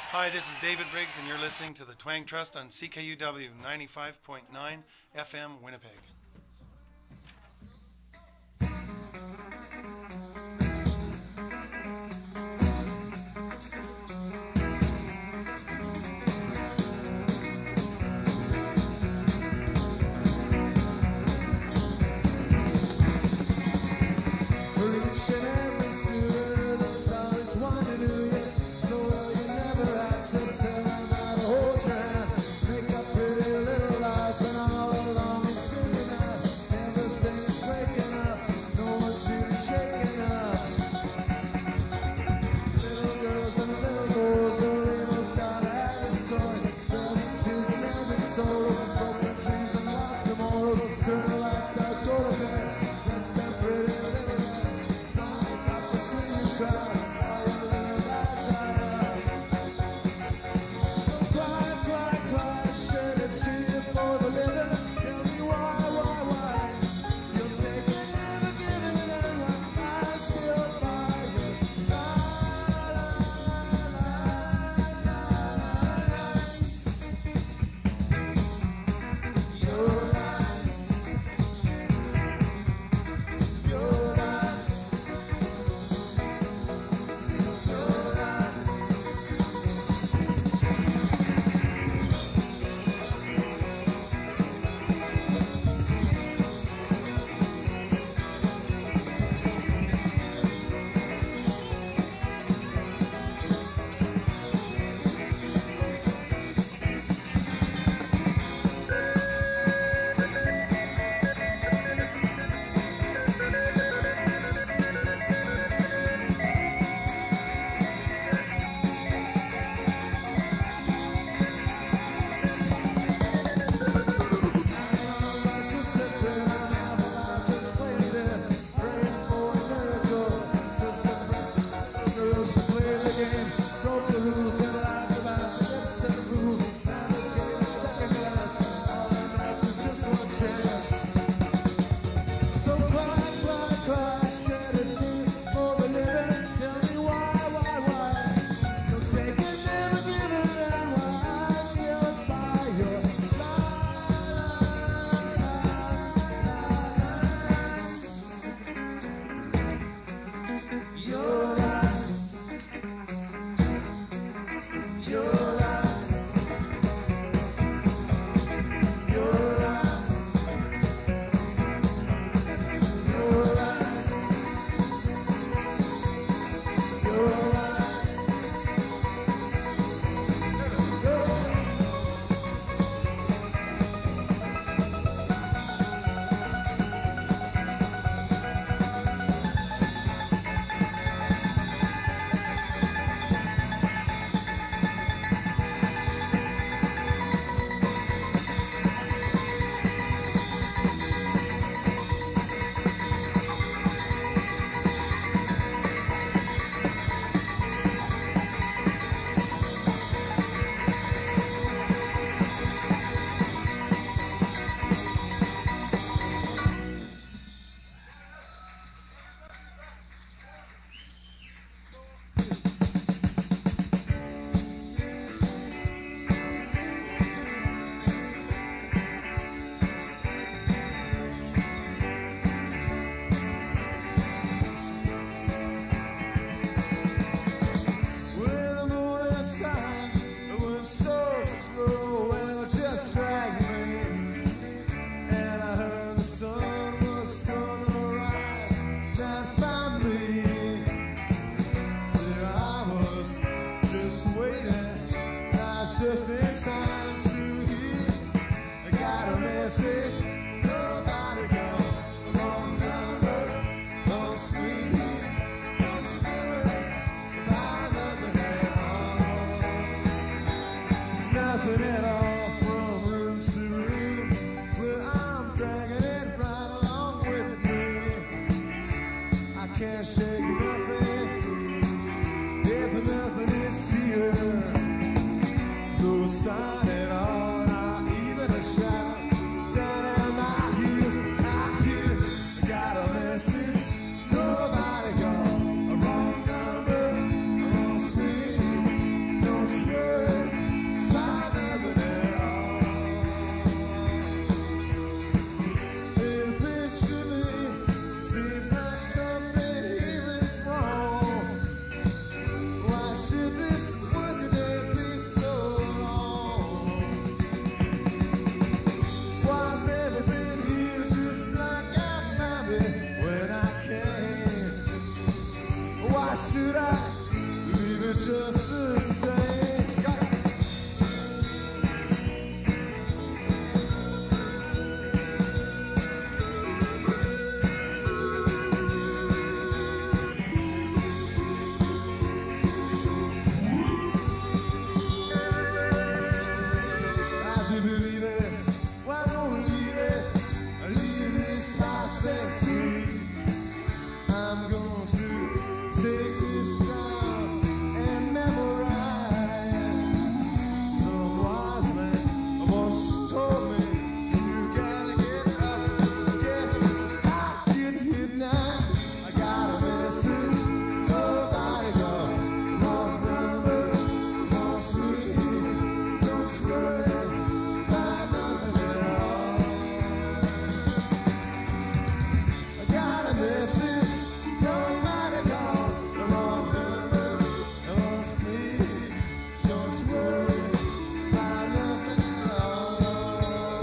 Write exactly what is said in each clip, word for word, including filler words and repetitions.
Hi, this is David Briggs, and you're listening to the Twang Trust on C K U W ninety-five point nine F M Winnipeg. Make up pretty little lies and all along he's been just the same. Got it. As we believe it, why don't we leave it? Leave this ourselves to you. I'm going to take this down and memorize. Some wise man once told me, you gotta get up, get out, get hit now. I got a message, nobody got wrong number, wants me, don't worry about nothing at all. I got a message, nobody call the wrong number, wants me, don't worry about nothing at all.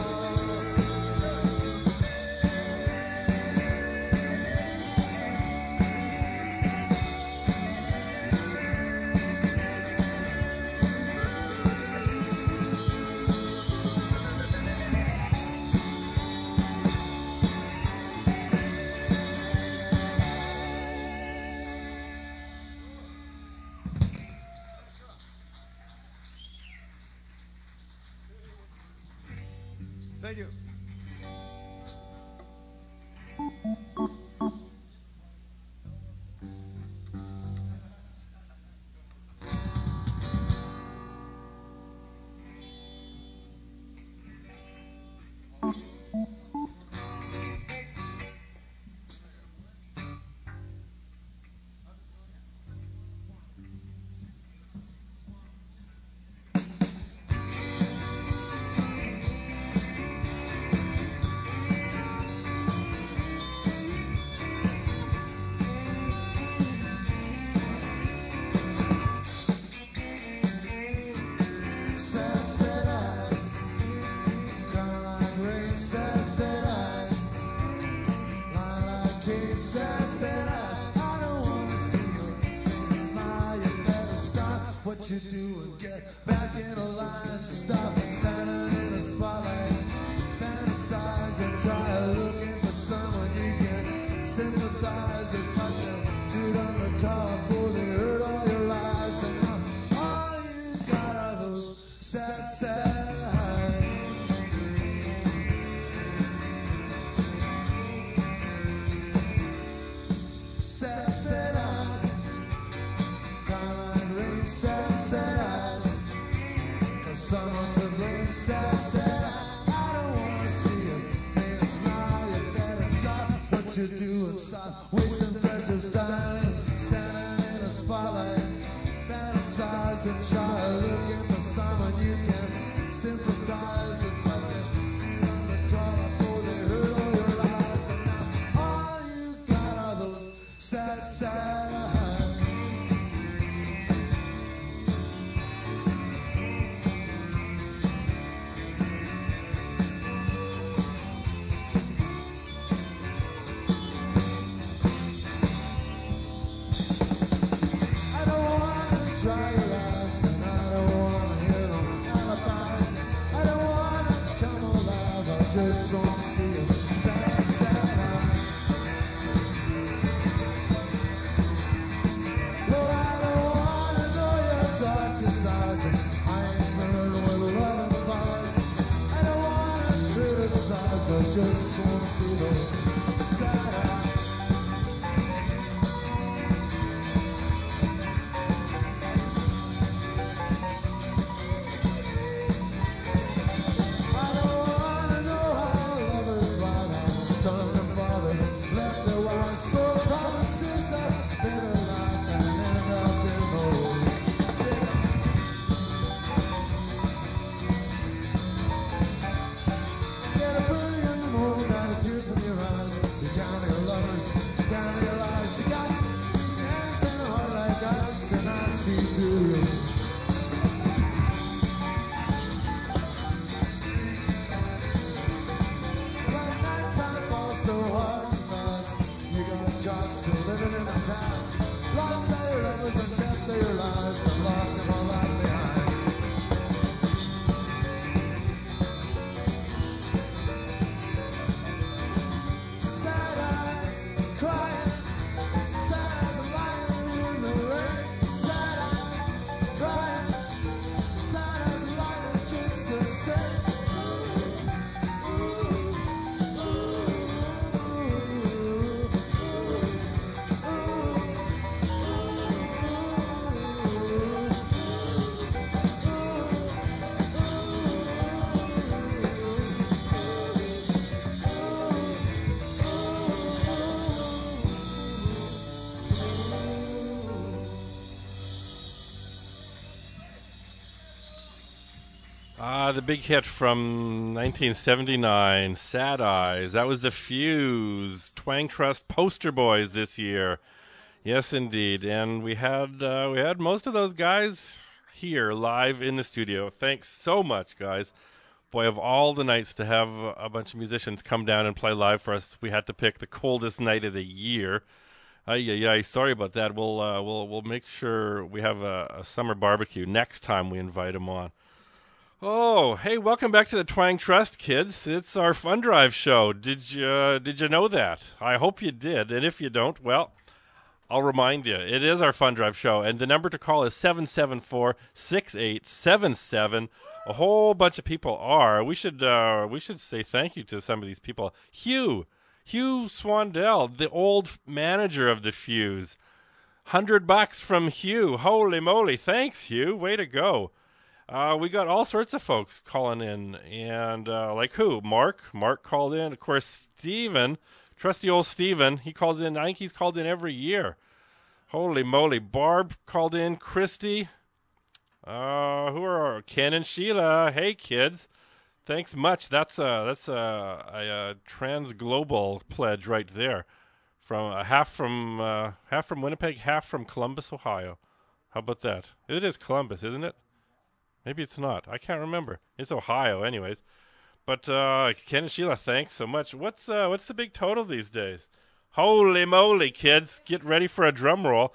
Thank you. Sad, sad eyes, cry like rain, sad, sad eyes, lie like Kate, sad, sad eyes. I don't wanna see you smile, you better stop what you do and get back in a line. Stop standing in the spotlight, fantasize and try looking for someone you can sympathize with, but they'll toot on the car for they heard all your lies. And now all you got are those sad, sad eyes. Sad, sad eyes, cry like rain, sad, sad eyes. Cause someone's to blame, sad, sad eyes. I don't wanna see you make a smile, you better drop what you do and stop wasting precious time. Standing in a spotlight, fantasize and try looking for someone you can sympathize with, but they cheat on the call before they heard all your lies. And now all you got are those sad, sad eyes. I don't wanna try your eyes, and I don't wanna hear no alibis. I don't wanna come alive, I just wanna see you sad, sad eyes. Well, I don't wanna know your dark desires, and I ain't heard what love implies. I don't wanna criticize, I just wanna see those sad eyes. I don't wanna know how lovers lie down, sons and fathers left their wives, so promises of better life and end up in holes. Get a put in the moon, now the tears from your eyes. You count your lovers, you count your lives. You got hands and a heart like ice, and I see through you. But nighttime falls so hard and fast. You got jobs still living in the past. Lost all your lovers and kept all your lives. Ah, the big hit from nineteen seventy-nine, Sad Eyes. That was the Fuse, Twang Trust poster boys this year. Yes, indeed. And we had uh, we had most of those guys here live in the studio. Thanks so much, guys. Boy, of all the nights to have a bunch of musicians come down and play live for us, we had to pick the coldest night of the year. Ay, ay, ay, sorry about that. We'll uh, we'll we'll make sure we have a, a summer barbecue next time we invite them on. Oh, hey, welcome back to the Twang Trust, kids. It's our Fun Drive show. Did you uh, did you know that? I hope you did. And if you don't, well, I'll remind you. It is our Fun Drive show, and the number to call is seven seven four, six eight seven seven. A whole bunch of people are. We should uh, we should say thank you to some of these people. Hugh, Hugh Swandell, the old manager of the Fuse. Hundred bucks from Hugh. Holy moly! Thanks, Hugh. Way to go. Uh, we got all sorts of folks calling in, and uh, like who? Mark. Mark called in. Of course, Steven, trusty old Steven. He calls in. I think he's called in every year. Holy moly. Barb called in. Christy. Uh, who are Ken and Sheila? Hey, kids. Thanks much. That's a that's a, a, a trans-global pledge right there. From uh, half from uh, half from Winnipeg, half from Columbus, Ohio. How about that? It is Columbus, isn't it? Maybe it's not. I can't remember. It's Ohio, anyways. But uh, Ken and Sheila, thanks so much. What's uh, what's the big total these days? Holy moly, kids! Get ready for a drum roll.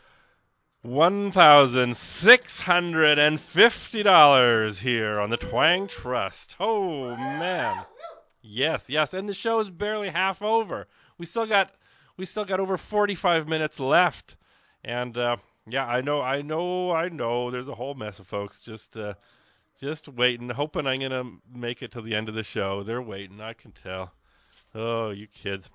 One thousand six hundred and fifty dollars here on the Twang Trust. Oh man, yes, yes, and the show is barely half over. We still got we still got over forty-five minutes left, and. Uh, Yeah, I know, I know, I know. There's a whole mess of folks just uh, just waiting, hoping I'm going to make it to the end of the show. They're waiting, I can tell. Oh, you kids.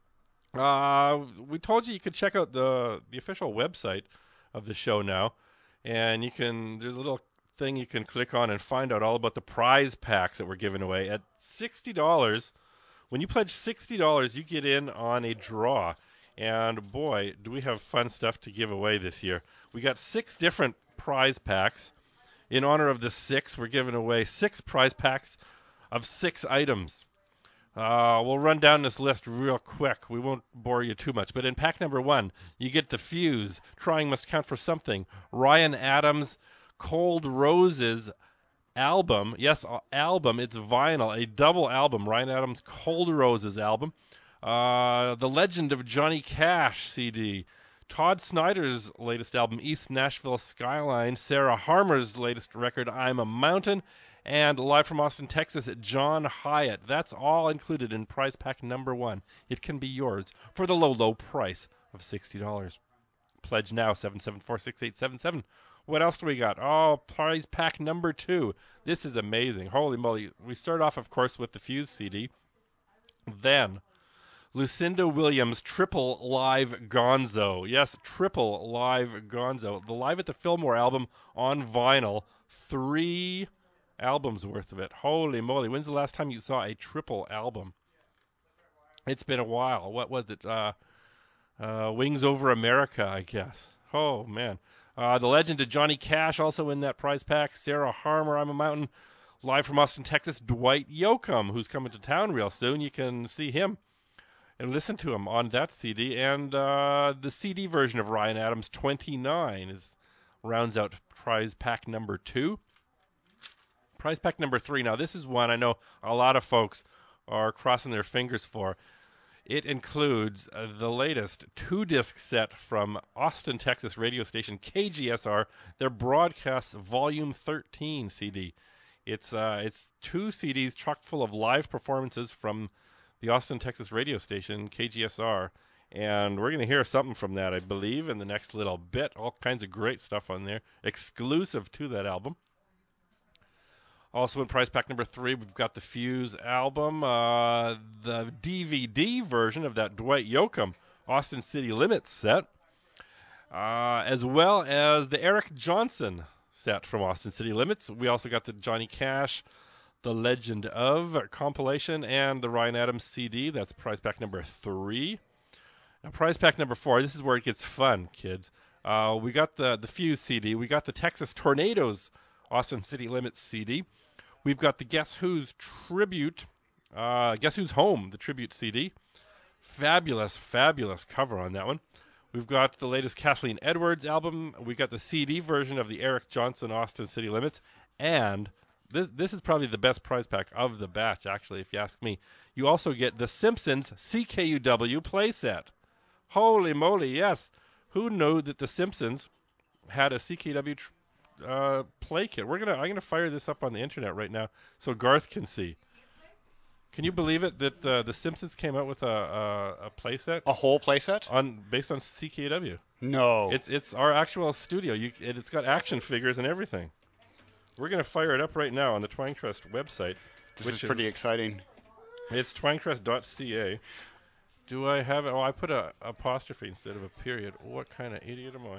Uh, we told you you could check out the, the official website of the show now. And you can, there's a little thing you can click on and find out all about the prize packs that we're giving away. At sixty dollars, when you pledge sixty dollars, you get in on a draw. And boy, do we have fun stuff to give away this year. We got six different prize packs. In honor of the six, we're giving away six prize packs of six items. Uh, we'll run down this list real quick. We won't bore you too much. But in pack number one, you get the Fuse, Trying Must Count for Something, Ryan Adams' Cold Roses album. Yes, uh, album. It's vinyl, a double album. Ryan Adams' Cold Roses album. Uh, the Legend of Johnny Cash C D, Todd Snyder's latest album, East Nashville Skyline, Sarah Harmer's latest record, I'm a Mountain, and live from Austin, Texas, John Hyatt. That's all included in prize pack number one. It can be yours for the low, low price of sixty dollars. Pledge now, seven seven four, six eight seven seven. What else do we got? Oh, prize pack number two. This is amazing. Holy moly. We start off, of course, with the Fuse C D. Then Lucinda Williams' Triple Live Gonzo. Yes, Triple Live Gonzo. The Live at the Fillmore album on vinyl. Three albums worth of it. Holy moly. When's the last time you saw a triple album? It's been a while. What was it? Uh, uh, Wings Over America, I guess. Oh, man. Uh, the Legend of Johnny Cash also in that prize pack. Sarah Harmer, I'm a Mountain. Live from Austin, Texas, Dwight Yoakam, who's coming to town real soon. You can see him and listen to him on that C D. And uh, the C D version of Ryan Adams, twenty-nine, is rounds out prize pack number two. Prize pack number three. Now, this is one I know a lot of folks are crossing their fingers for. It includes uh, the latest two-disc set from Austin, Texas radio station K G S R, their Broadcast Volume thirteen C D. It's uh, it's two C Ds chock full of live performances from the Austin, Texas radio station, K G S R. And we're going to hear something from that, I believe, in the next little bit. All kinds of great stuff on there, exclusive to that album. Also in prize pack number three, we've got the Fuse album, uh, the D V D version of that Dwight Yoakam Austin City Limits set, uh, as well as the Eric Johnson set from Austin City Limits. We also got the Johnny Cash, The Legend of compilation, and the Ryan Adams C D. That's prize pack number three. Now, prize pack number four, this is where it gets fun, kids. Uh, we got the, the Fuse C D. We got the Texas Tornadoes Austin City Limits C D. We've got the Guess Who's Tribute, uh, Guess Who's Home, the Tribute C D. Fabulous, fabulous cover on that one. We've got the latest Kathleen Edwards album. We've got the C D version of the Eric Johnson Austin City Limits. And this this is probably the best prize pack of the batch, actually, if you ask me. You also get the Simpsons C K U W playset. Holy moly, yes. Who knew that the Simpsons had a C K U W tr- uh, play kit? We're gonna I'm gonna fire this up on the internet right now so Garth can see. Can you believe it that uh, the Simpsons came out with a a, a playset A whole playset? on based on C K U W? No. It's it's our actual studio. You it, it's got action figures and everything. We're gonna fire it up right now on the Twang Trust website, this which is pretty exciting. It's twang trust dot c a. Do I have it? Oh, I put a apostrophe instead of a period. What kind of idiot am I?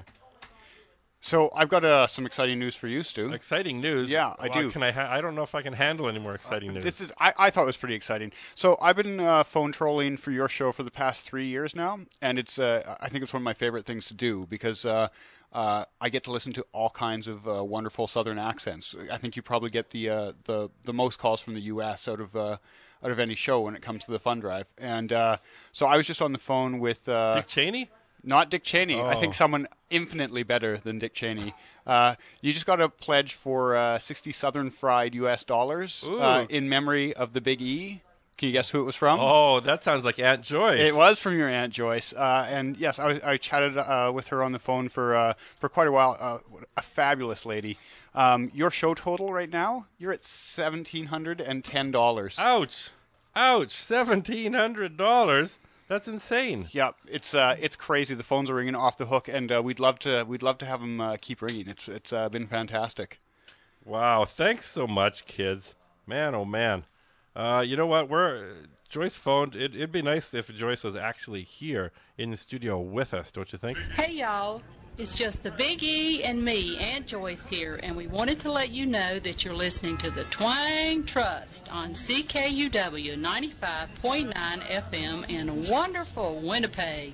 So I've got uh, some exciting news for you, Stu. Exciting news. Yeah, I Well, do. Can I? Ha- I don't know if I can handle any more exciting news. This is I, I thought it was pretty exciting. So I've been uh, phone trolling for your show for the past three years now, and it's uh, I think it's one of my favorite things to do because uh, uh, I get to listen to all kinds of uh, wonderful Southern accents. I think you probably get the uh, the the most calls from the U S out of uh, out of any show when it comes to the fun drive. And uh, so I was just on the phone with uh, Dick Cheney? Not Dick Cheney. I Oh. think someone infinitely better than Dick Cheney. Uh, you just got a pledge for uh, sixty Southern Fried U S dollars uh, Ooh. in memory of the Big E. Can you guess who it was from? Oh, that sounds like Aunt Joyce. It was from your Aunt Joyce, uh, and yes, I, was- I chatted uh, with her on the phone for uh, for quite a while. Uh, a fabulous lady. Um, your show total right now, you're at seventeen hundred and ten dollars. Ouch! Ouch! Seventeen hundred dollars. That's insane. Yeah, it's uh, it's crazy. The phones are ringing off the hook, and uh, we'd love to we'd love to have them uh, keep ringing. It's it's uh, been fantastic. Wow! Thanks so much, kids. Man, oh man. Uh, you know what? We're Joyce phoned. It, it'd be nice if Joyce was actually here in the studio with us, don't you think? Hey y'all, it's just the Big E and me, Aunt Joyce here, and we wanted to let you know that you're listening to the Twang Trust on C K U W ninety-five point nine F M in wonderful Winnipeg.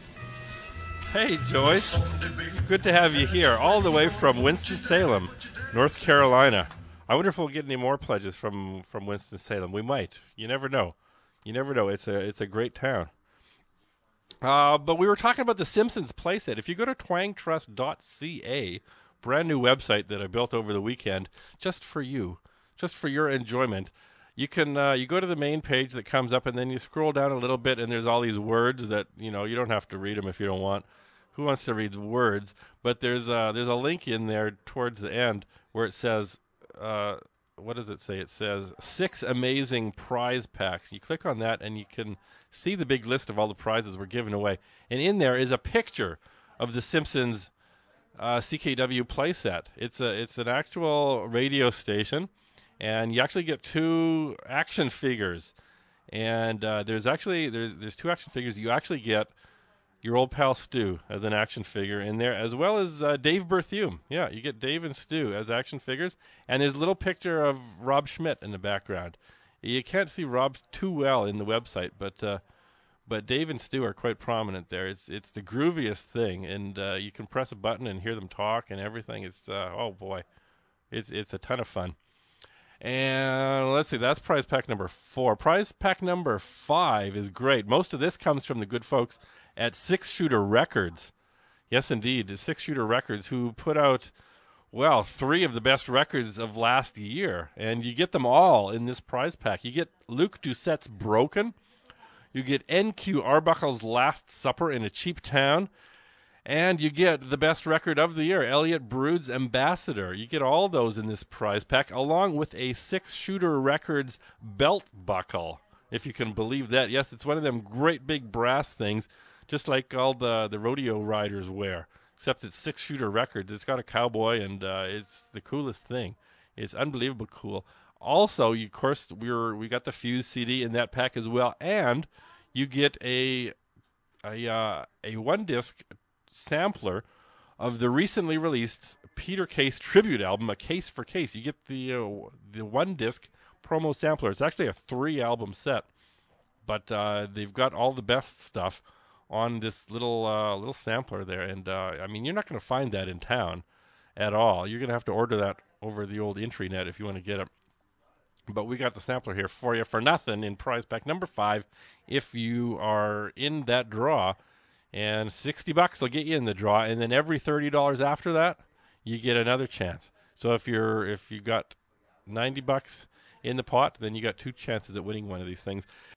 Hey, Joyce. Good to have you here, all the way from Winston-Salem, North Carolina. I wonder if we'll get any more pledges from, from Winston-Salem. We might. You never know. You never know. It's a it's a great town. Uh, but we were talking about the Simpsons playset. If you go to twang trust dot c a, brand new website that I built over the weekend, just for you, just for your enjoyment, you can uh, you go to the main page that comes up, and then you scroll down a little bit, and there's all these words that you know you don't have to read them if you don't want. Who wants to read words? But there's uh, there's a link in there towards the end where it says. Uh, what does it say? It says six amazing prize packs. You click on that and you can see the big list of all the prizes we're giving away. And in there is a picture of the Simpsons uh, C K W playset. It's a it's an actual radio station, and you actually get two action figures. And uh, there's actually there's there's two action figures. You actually get your old pal Stu as an action figure in there, as well as uh, Dave Berthume. Yeah, you get Dave and Stu as action figures. And there's a little picture of Rob Schmidt in the background. You can't see Rob too well in the website, but uh, but Dave and Stu are quite prominent there. It's it's the grooviest thing, and uh, you can press a button and hear them talk and everything. It's uh, oh boy, it's it's a ton of fun. And let's see, that's prize pack number four. Prize pack number five is great. Most of this comes from the good folks at Six Shooter Records. Yes, indeed, Six Shooter Records, who put out, well, three of the best records of last year. And you get them all in this prize pack. You get Luke Doucette's Broken. You get N Q Arbuckle's Last Supper in a Cheap Town. And you get the best record of the year, Elliot Brood's Ambassador. You get all those in this prize pack, along with a Six Shooter Records belt buckle, if you can believe that. Yes, it's one of them great big brass things, just like all the, the rodeo riders wear, except it's Six Shooter Records. It's got a cowboy, and uh, it's the coolest thing. It's unbelievable cool. Also, you, of course, we were we got the Fuse C D in that pack as well, and you get a a uh, a one disc sampler of the recently released Peter Case tribute album, A Case for Case. You get the uh, the one disc promo sampler. It's actually a three album set, but uh, they've got all the best stuff on this little uh, little sampler there. And uh, I mean, you're not going to find that in town at all. You're going to have to order that over the old Intranet if you want to get it. But we got the sampler here for you for nothing in prize pack number five if you are in that draw. And sixty bucks will get you in the draw, and then every thirty dollars after that, you get another chance. So if you're if you got ninety bucks in the pot, then you got two chances at winning one of these things.